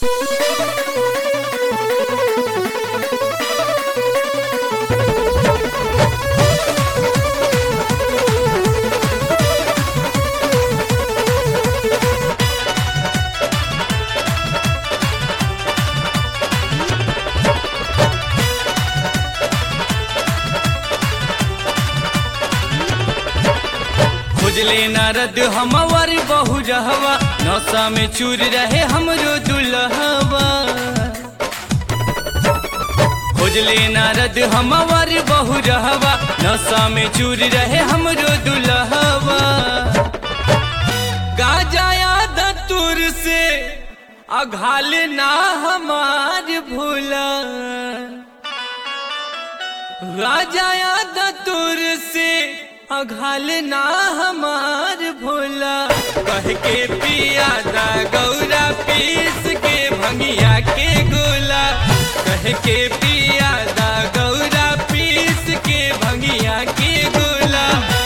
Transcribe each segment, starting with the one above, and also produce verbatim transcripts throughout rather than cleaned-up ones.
खोजले नारद हमवर बहु रहवा, नशा में चूर रहे हमरो दुल्हवा। खोजले नारद हमवर बहु रहवा, नशा में चूर रहे हमरो दुल्हवा। गाजाया धतूर से अघाल ना हमार भूला, गाजाया धतूर से अघाल ना हमार भोला। कह के पिया दा गौरा पीस के भंगिया के गोला, कह के पिया दा गौरा पीस के भंगिया के गोला।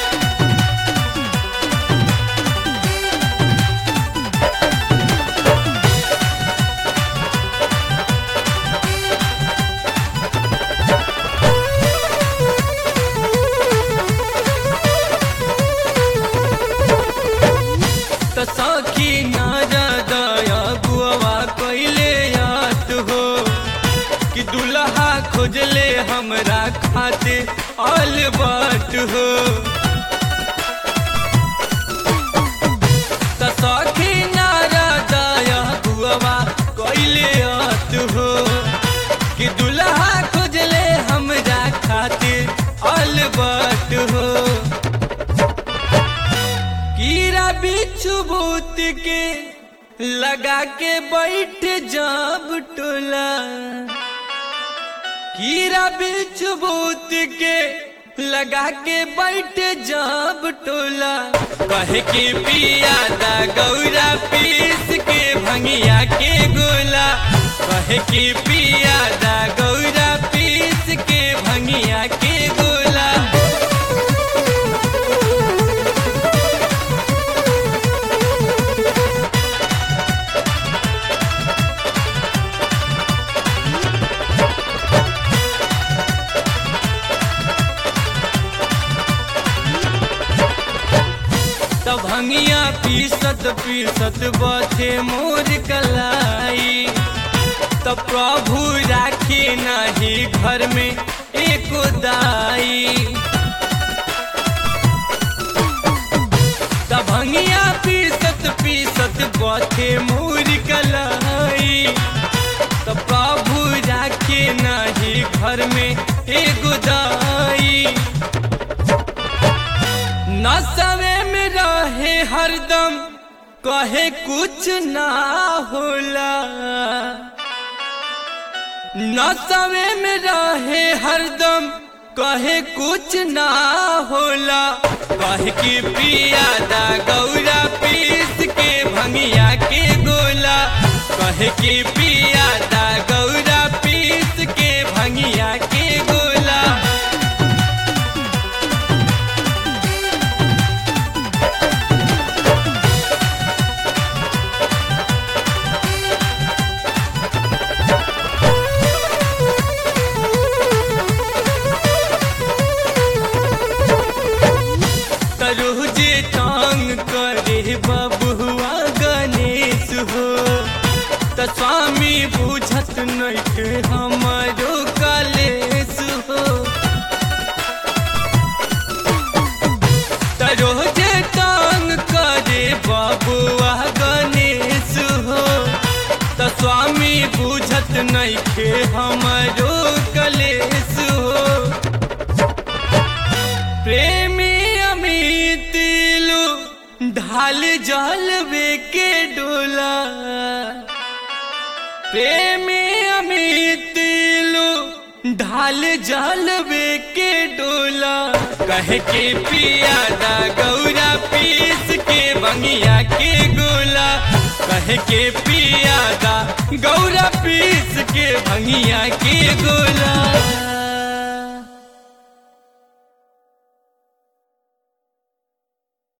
सखी नारदया गुआ कैले याद हो कि दुल्हा खोजले हमरा खाते अलबट हो। सखी नारदया गुआ कैले याद हो कि दुल्हा खोजले हमरा खाते अलबट हो। कीड़ा बिच्छू भूत के लगा के बैठ जब टोला, कीड़ा बिच्छू भूत के लगा के बैठ जब टोला। कह के पिया दा गौरा पीस के भंगिया के गोला, कह के पिया दा गौरा पीस के भंगिया के गोला। भंगिया पीसत पीसत बथे मोर कलाई, तब प्रभु राखे नहीं घर में एको दाई। तब भंगिया पीसत पीसत बथे मोर कलाई, तब प्रभु राखे नहीं घर में एको दाई। नशे में रहे हरदम कहे कुछ ना होला, नशे में रहे हरदम कहे कुछ ना होला। कह के पिया दा गौरा पीस के भंगिया के गोला, कह के पिया दा गौरा पीस के भंगिया के गोला। रोजे टांग करे बबुआ गणेश हो, त स्वामी बुझत नइखे हमरो कलेश हो। त रोजे टांग करे बबुआ गणेश हो, त स्वामी बुझत नइखे हमरो कलेश हो। प्रेमी अमित लो ढाल जलवे के डोला, प्रेमी अमित लो ढाल जलवे के डोला। कह के पिया दा गौरा पीस के भंगिया के गोला, कह के पिया दा गौरा पीस के भंगिया के गोला।